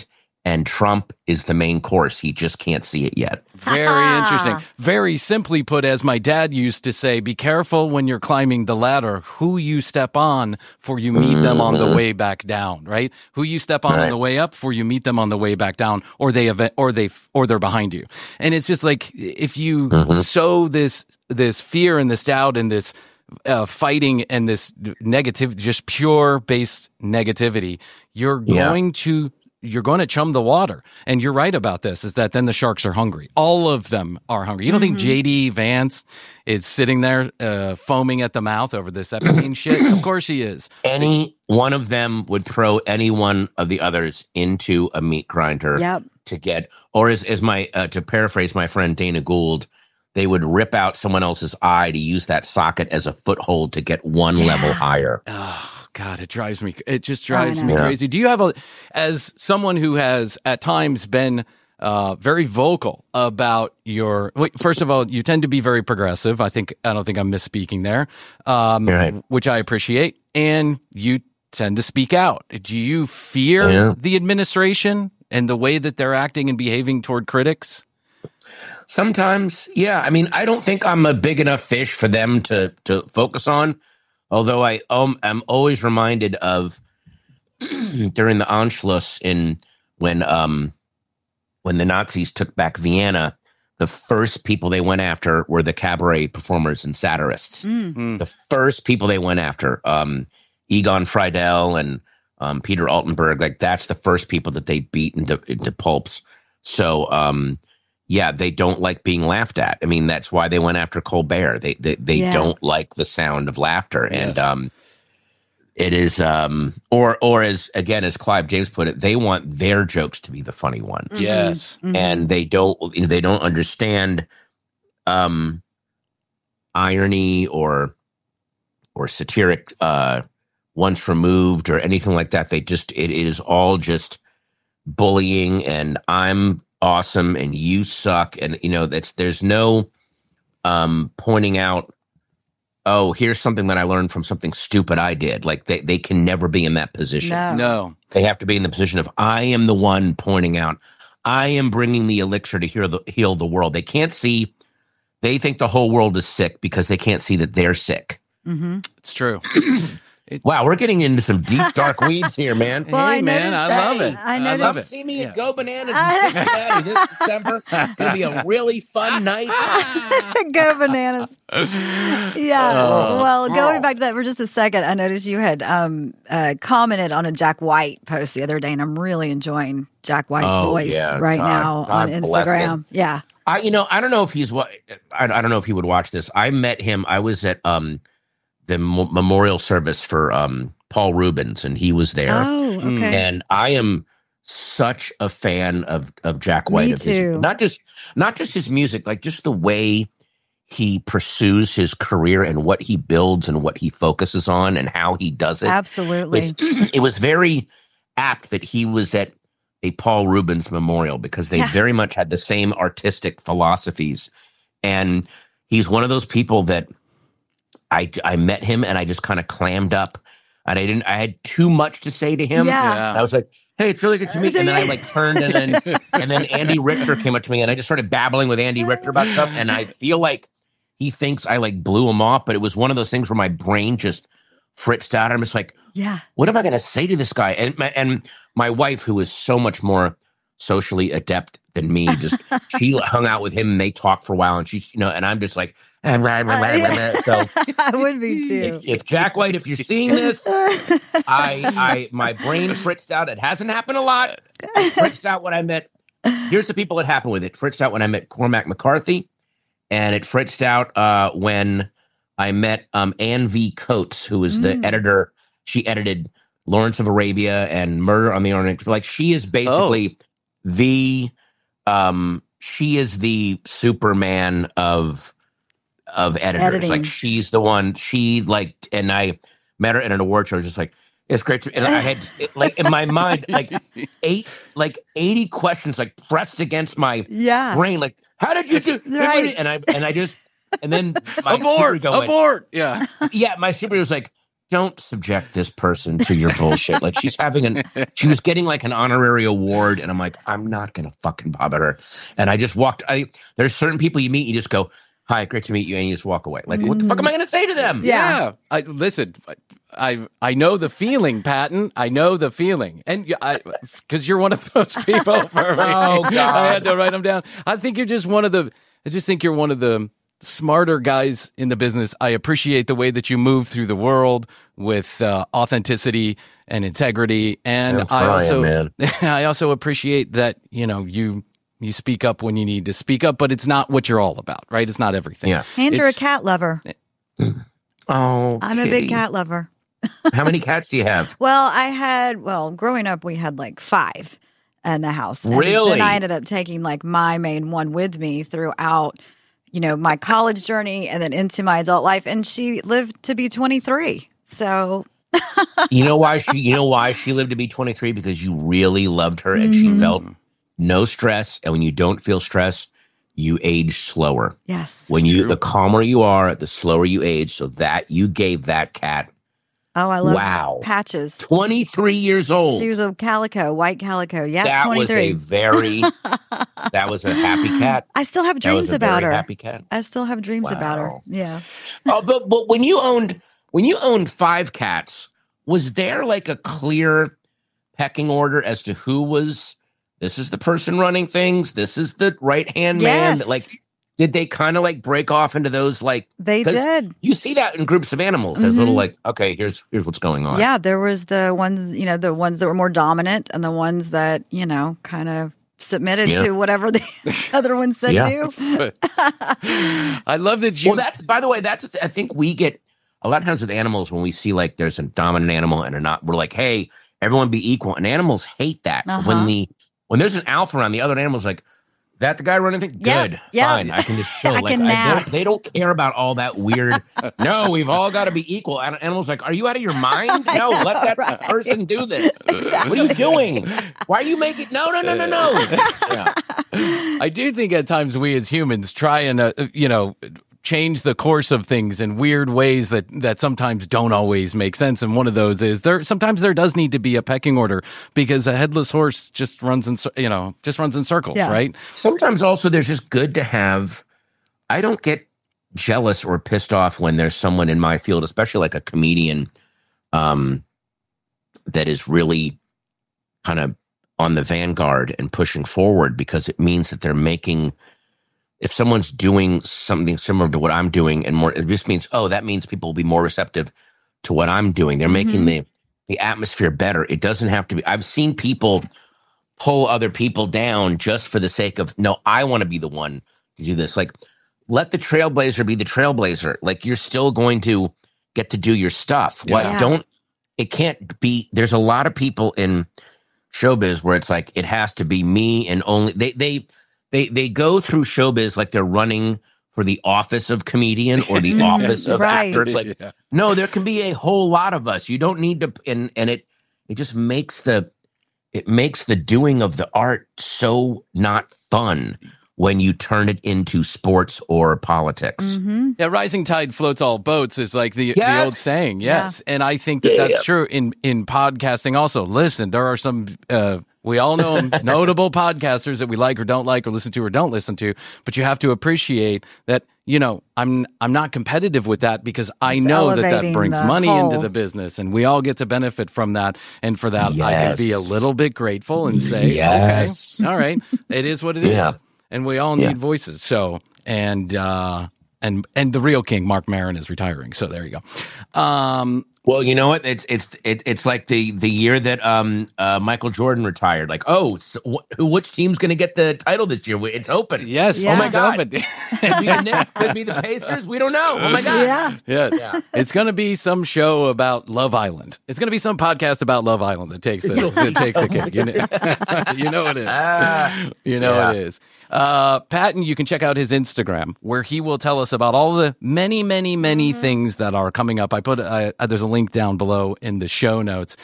and Trump is the main course. He just can't see it yet. Very interesting. Very simply put, as my dad used to say, be careful when you're climbing the ladder who you step on, for you meet them on the way back down, right? Who you step on Right. on the way up, for you meet them on the way back down, or they event, or they or they're behind you. And it's just like, if you sow this this fear and this doubt and this uh, fighting and this negative, just pure base negativity, you're Yeah. going to you're going to chum the water. And you're right about this, is that then the sharks are hungry. All of them are hungry. You don't think J D Vance is sitting there uh, foaming at the mouth over this Epstein shit? Of course he is. Any one of them would throw any one of the others into a meat grinder Yep. to get, or as, as my, uh, to paraphrase my friend Dana Gould, they would rip out someone else's eye to use that socket as a foothold to get one level higher. Oh, God, it drives me, it just drives I me know. crazy. Do you have a, as someone who has at times been uh, very vocal about your, wait, first of all, you tend to be very progressive. I think, I don't think I'm misspeaking there, um, Right. which I appreciate. And you tend to speak out. Do you fear Yeah. the administration and the way that they're acting and behaving toward critics? Sometimes, yeah. I mean, I don't think I'm a big enough fish for them to to focus on. Although I um, I'm always reminded of during the Anschluss in when um when the Nazis took back Vienna, the first people they went after were the cabaret performers and satirists. Mm. The first people they went after, um, Egon Friedel and um, Peter Altenberg, like that's the first people that they beat into, into pulps. So, um, yeah, they don't like being laughed at. I mean, that's why they went after Colbert. They they, they Yeah. don't like the sound of laughter, and Yes. um, it is, um, or or as again as Clive James put it, they want their jokes to be the funny ones, Yes. and they don't you know, they don't understand um, irony or or satiric uh, once removed or anything like that. They just it, it is all just bullying, and I'm awesome and you suck, and you know that's there's no um pointing out, oh, here's something that I learned from something stupid I did. Like they, they can never be in that position. No. No. They have to be in the position of I am the one pointing out, I am bringing the elixir to heal the heal the world. They can't see, they think the whole world is sick because they can't see that they're sick. It's true. Wow, we're getting into some deep dark weeds here, man. Well, I Hey, man, noticed I that- love it. I I noticed. love it. See me Yeah. at Go Bananas in Cincinnati this December. It's gonna be a really fun night. Go bananas. Yeah. Well, going back to that for just a second, I noticed you had um, uh, commented on a Jack White post the other day, and I'm really enjoying Jack White's Oh, voice yeah. right God- now on God bless Instagram. him. Yeah. I, you know, I don't know if he's what I, I don't know if he would watch this. I met him. I was at um the mo- memorial service for um Paul Rubens, and he was there. Oh, okay. And I am such a fan of of Jack White. Me of his, too. not just not just his music, like just the way he pursues his career and what he builds and what he focuses on and how he does it. Absolutely. It's- it was very apt that he was at a Paul Rubens memorial because they Yeah. very much had the same artistic philosophies. And he's one of those people that I, I met him and I just kind of clammed up, and I didn't, I had too much to say to him. Yeah. Yeah. And I was like, hey, it's really good to meet you. And then I like turned and then, and then Andy Richter came up to me and I just started babbling with Andy Richter about stuff. And I feel like he thinks I like blew him off, but it was one of those things where my brain just fritzed out. I'm just like, Yeah. what am I going to say to this guy? And my, and my wife, who is so much more socially adept than me, just she hung out with him and they talked for a while, and she's you know, and I'm just like, eh, blah, blah, blah, blah, blah. So I would be too. if, if Jack White, if you're seeing this, I I my brain fritzed out. It hasn't happened a lot. It fritzed out when I met. Here's the people that happened with it. Fritzed out when I met Cormac McCarthy, and it fritzed out uh, when I met um, Ann V. Coates, who was the Mm. editor. She edited Lawrence of Arabia and Murder on the Orient Express. Like she is basically the um she is the Superman of of editors. Editing. Like she's the one. She like, and I met her at an award show. I was just like, it's great. To, and I had it, like in my mind like eight like eighty questions like pressed against my Yeah. brain. Like, how did you do? Right. And I and I just and then my Abort! superego went, Abort! Yeah. yeah, my superhero was like, don't subject this person to your bullshit. Like she's having an, she was getting like an honorary award, and I'm like, I'm not gonna fucking bother her. And I just walked. I there's certain people you meet, you just go, hi, great to meet you, and you just walk away. Like, what the fuck am I gonna say to them? Yeah, yeah. I listen. I I know the feeling, Patton. I know the feeling, and I because you're one of those people. For me. Oh God, I had to write them down. I think you're just one of the. I just think you're one of the smarter guys in the business. I appreciate the way that you move through the world with uh, authenticity and integrity, and I'm trying, I also man. I also appreciate that you know you you speak up when you need to speak up, but it's not what you're all about, right? It's not everything. Yeah, And you're a It's- cat lover. Oh, I'm a big cat lover. How many cats do you have? Well, I had, well, growing up, we had like five in the house. And Really? then I ended up taking like my main one with me throughout, you know, my college journey and then into my adult life. And she lived to be twenty-three. So, You know why she? You know why she lived to be twenty-three? Because you really loved her, and Mm-hmm. she felt no stress. And when you don't feel stress, you age slower. yes. When you, the calmer you are, the slower you age. So that you gave that cat Oh, I love Wow. Patches. twenty-three years old. She was a calico, white calico. Yeah, that was twenty-three. a very, that was a happy cat. I still have That dreams was a about very her. happy cat. I still have dreams about her. Wow. Yeah. Oh, but but when you owned when you owned five cats, was there like a clear pecking order as to who was? This is the person running things. This is the right hand man. Yes. Like, did they kind of like break off into those like? They 'cause did. You see that in groups of animals. There's Mhm. little like, okay, here's here's what's going on. Yeah, there was the ones, you know, the ones that were more dominant and the ones that, you know, kind of submitted Yeah. to whatever the other ones said Yeah. do. I love that you. Well, that's by the way, that's I think we get a lot of times with animals when we see like there's a dominant animal and a not, we're like, hey, everyone be equal. And animals hate that. Uh-huh. When the when there's an alpha around, the other animal's like, that the guy running thing? Yeah, Good, yeah. fine, I can just chill. I like can I nap. don't, they don't care about all that weird. No, we've all got to be equal. And animals like, are you out of your mind? No, let that right. person do this. What are you doing? Why are you making? No, no, no, no, no. Yeah. I do think at times we as humans try and uh, you know change the course of things in weird ways that that sometimes don't always make sense. And one of those is there sometimes there does need to be a pecking order because a headless horse just runs in cir- you know just runs in circles, Yeah. right? Sometimes also there's just good to have. I don't get jealous or pissed off when there's someone in my field, especially like a comedian, um, that is really kind of on the vanguard and pushing forward, because it means that they're making. If someone's doing something similar to what I'm doing, and more, it just means, oh, that means people will be more receptive to what I'm doing. They're making the the atmosphere better. It doesn't have to be. I've seen people pull other people down just for the sake of, no, I want to be the one to do this. Like, let the trailblazer be the trailblazer. Like, you're still going to get to do your stuff. What Yeah. don't, it can't be, there's a lot of people in showbiz where it's like, it has to be me and only, they, they, they, they go through showbiz like they're running for the office of comedian or the office of Right. actor. It's like, Yeah. no, there can be a whole lot of us. You don't need to, and and it it just makes the it makes the doing of the art so not fun when you turn it into sports or politics. Mm-hmm. Yeah, rising tide floats all boats is like the, the Yes. old saying. Yes. And I think that that's true in, in podcasting also. Listen, there are some, uh, we all know 'em, notable podcasters that we like or don't like or listen to or don't listen to, but you have to appreciate that, you know, I'm I'm not competitive with that because I It's know that that elevating brings the money into whole. the business and we all get to benefit from that. And for that, I can be a Yes. little bit grateful and say, Yes. okay, all right, it is what it is. Yeah. And we all need Yeah. voices. So, and, uh, and, and the real king, Mark Maron, is retiring. So there you go. Um, Well, you know what? It's it's it, it's like the the year that um uh, Michael Jordan retired. Like, oh, so wh- which team's going to get the title this year? It's open. yes. Yeah. Oh my Oh my God. God. Could be the Knicks, could be the Pacers. We don't know. Oh my God. Yeah. Yes. It's going to be some show about Love Island. It's going to be some podcast about Love Island that takes the, that takes the cake. You know, you know it is. Ah, You know yeah. it is. Uh, Patton, you can check out his Instagram where he will tell us about all the many, many, many things that are coming up. I put uh, there's a link down below in the show notes.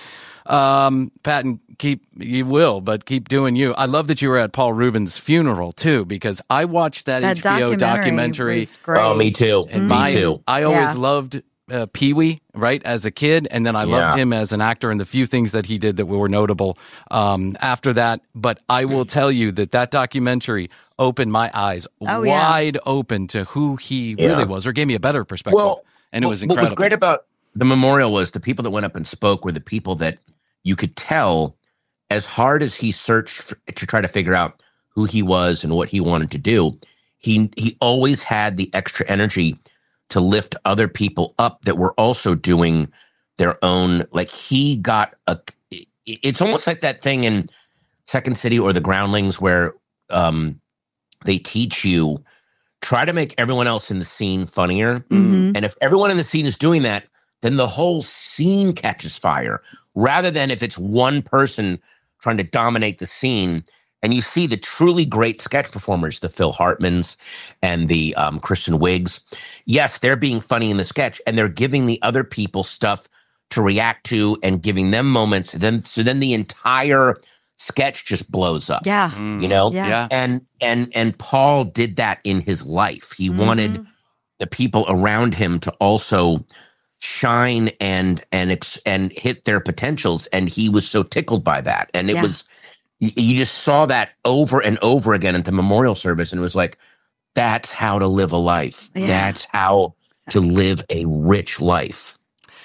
Um, Patton, keep you will, but keep doing you. I love that you were at Paul Rubin's funeral too, because I watched that, That H B O documentary, documentary. was great. Oh, me too. And me my, too. I always Yeah. loved uh, Pee-wee, right, as a kid, and then I Yeah. loved him as an actor and the few things that he did that were notable um, after that. But I will tell you that that documentary opened my eyes Oh, yeah. wide open to who he Yeah. really was, or gave me a better perspective. Well, and it well, was incredible. What was great about the memorial was the people that went up and spoke were the people that you could tell, as hard as he searched for, to try to figure out who he was and what he wanted to do, he he always had the extra energy to lift other people up that were also doing their own. Like he got a, it's almost like that thing in Second City or The Groundlings where um, they teach you, try to make everyone else in the scene funnier. Mhm. And if everyone in the scene is doing that, then the whole scene catches fire, rather than if it's one person trying to dominate the scene. And you see the truly great sketch performers, the Phil Hartmans and the um, Kristen Wiggs. Yes, they're being funny in the sketch, and they're giving the other people stuff to react to and giving them moments. Then, so then the entire sketch just blows up. Yeah. You know? Yeah. Yeah. And and and Paul did that in his life. He Mhm. wanted the people around him to also shine and and ex, and hit their potentials, and he was so tickled by that. And it Yeah. was you, you just saw that over and over again at the memorial service, and it was like, that's how to live a life. Yeah. That's how to live a rich life.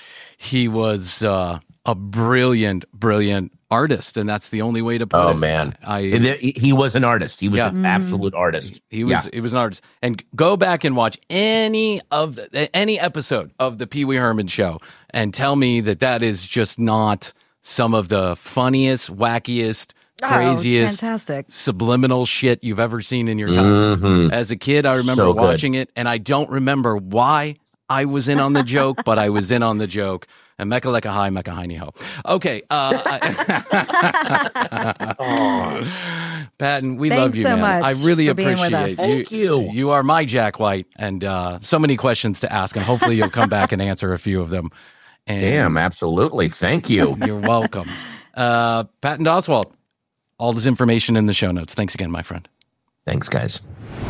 He was uh, a brilliant, brilliant artist, and that's the only way to put Oh it. man, I he, he was an artist. He was Yeah. an absolute artist. He was Yeah. he was an artist. And go back and watch any of the, any episode of the Pee Wee Herman show and tell me that that is just not some of the funniest, wackiest, Oh, craziest, it's fantastic. subliminal shit you've ever seen in your time. Mhm. As a kid, I remember So good. watching it, and I don't remember why I was in on the joke, but I was in on the joke. And Mecca Lecca Hi, Mecca Heiny Ho. Okay. Uh, I- Patton, we love Thanks you, so man. much I really for being with appreciate us. it. Thank you. You are my Jack White, and uh, so many questions to ask, and hopefully you'll come back and answer a few of them. And Damn, absolutely. Thank you. You're welcome. Uh, Patton Oswalt, all this information in the show notes. Thanks again, my friend. Thanks, guys.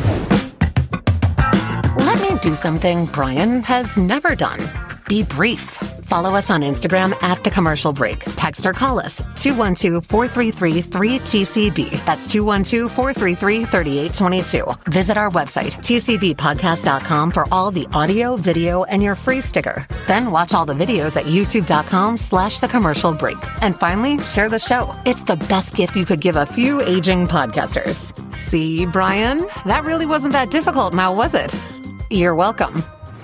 Let me do something Brian has never done. Be brief. Follow us on Instagram at The Commercial Break. Text or call us two one two, four three three, three T C B. That's two one two, four three three, three eight two two. Visit our website, T C B podcast dot com, for all the audio, video, and your free sticker. Then watch all the videos at youtube.com slash The Commercial Break. And finally, share the show. It's the best gift you could give a few aging podcasters. See, Brian? That really wasn't that difficult now, was it? You're welcome.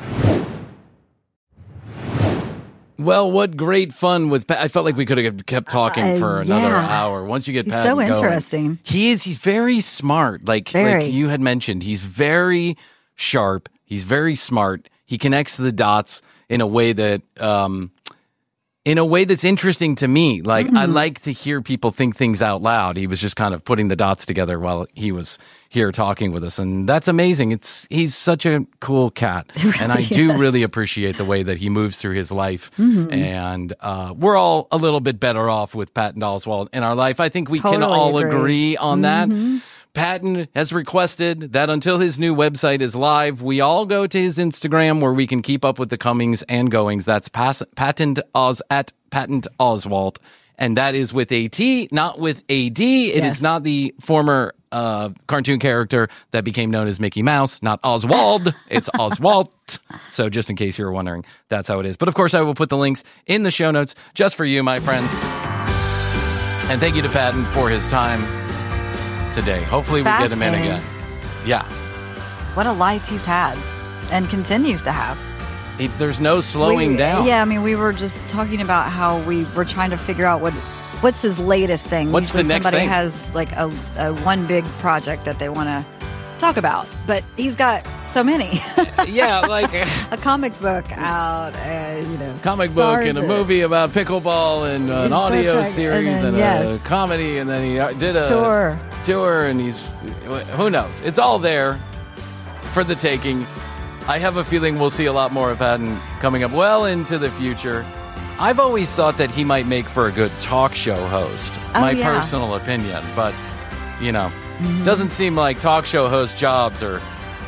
Well, what great fun with Pat. I felt like we could have kept talking Uh, for another yeah. hour. Once you get He's Pat so going. interesting. He is. He's very smart. Like, Very. like you had mentioned, he's very sharp. He's very smart. He connects the dots in a way that, um, in a way that's interesting to me. Like, I like to hear people think things out loud. He was just kind of putting the dots together while he was here talking with us, and that's amazing. It's he's such a cool cat, and I do is. really appreciate the way that he moves through his life. And uh, we're all a little bit better off with Patton Oswalt in our life. I think we can Totally all agree. agree on that. Patton has requested that until his new website is live, we all go to his Instagram where we can keep up with the comings and goings. That's pass- Patent Oz at Patent Oswalt. And that is with a T, not with a D. It Yes. is not the former uh, cartoon character that became known as Mickey Mouse, not Oswald. It's Oswalt. So just in case you were wondering, that's how it is. But of course, I will put the links in the show notes just for you, my friends. And thank you to Patton for his time today. Hopefully we get him in Fascinating. again. Yeah. What a life he's had and continues to have. He, there's no slowing We- down. Yeah, I mean, we were just talking about how we were trying to figure out what what's his latest thing. What's the Usually next somebody thing? has like a, a one big project that they want to talk about, but he's got so many. Yeah, like a comic book out, and you know, comic Star book and a Wars. movie about pickleball and uh, an Star audio Trek, series and and, then, a yes. comedy, and then he uh, did a Tour. tour, and he's who knows? It's all there for the taking. I have a feeling we'll see a lot more of Patton coming up well into the future. I've always thought that he might make for a good talk show host. Oh, my yeah. personal opinion, but you know, doesn't seem like talk show host jobs are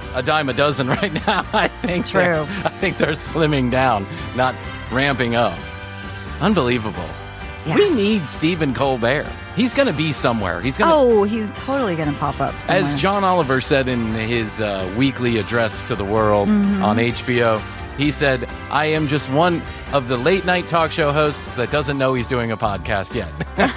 a dime a dozen right now. I think True. they're- I think they're slimming down, not ramping up. Unbelievable. Yeah. We need Stephen Colbert. He's going to be somewhere. He's going to. Oh, he's totally going to pop up somewhere. As John Oliver said in his uh, weekly address to the world Mm-hmm. on H B O, he said, I am just one of the late night talk show hosts that doesn't know he's doing a podcast yet.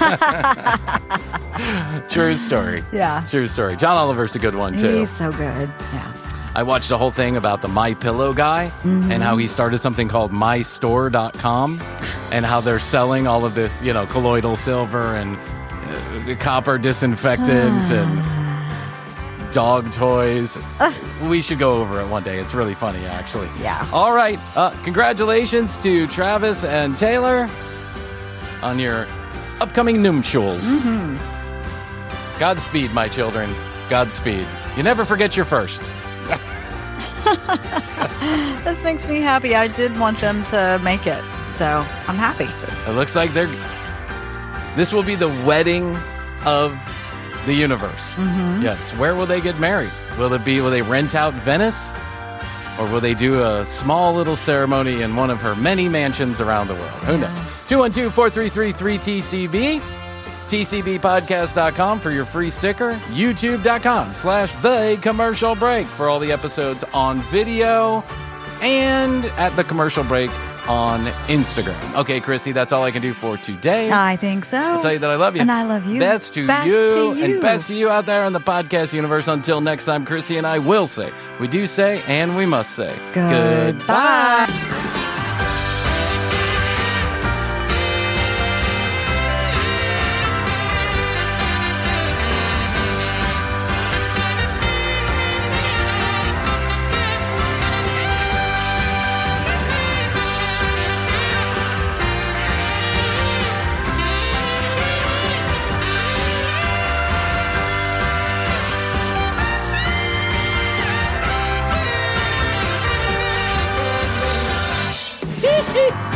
True story. Yeah. True story. John Oliver's a good one, too. He's so good. Yeah. I watched the whole thing about the My Pillow guy Mm-hmm. and how he started something called my store dot com and how they're selling all of this, you know, colloidal silver and uh, copper disinfectants and dog toys. We should go over it one day. It's really funny, actually. Yeah. All right. Uh, congratulations to Travis and Taylor on your upcoming nuptials. Mm-hmm. Godspeed, my children. Godspeed. You never forget your first. This makes me happy. I did want them to make it, so I'm happy. It looks like they're. This will be the wedding of the universe. Mm-hmm. Yes. Where will they get married? Will it be? Will they rent out Venice, or will they do a small little ceremony in one of her many mansions around the world? Who knows? Two one two four three three three T C B. T C B podcast dot com for your free sticker. YouTube dot com slash the commercial break for all the episodes on video. And at the commercial break on Instagram. Okay, Chrissy, that's all I can do for today. I think so. I'll tell you that I love you. And I love you. Best to, Best you, to you. and best to you out there in the podcast universe. Until next time, Chrissy and I will say, we do say, and we must say, Goodbye. Goodbye.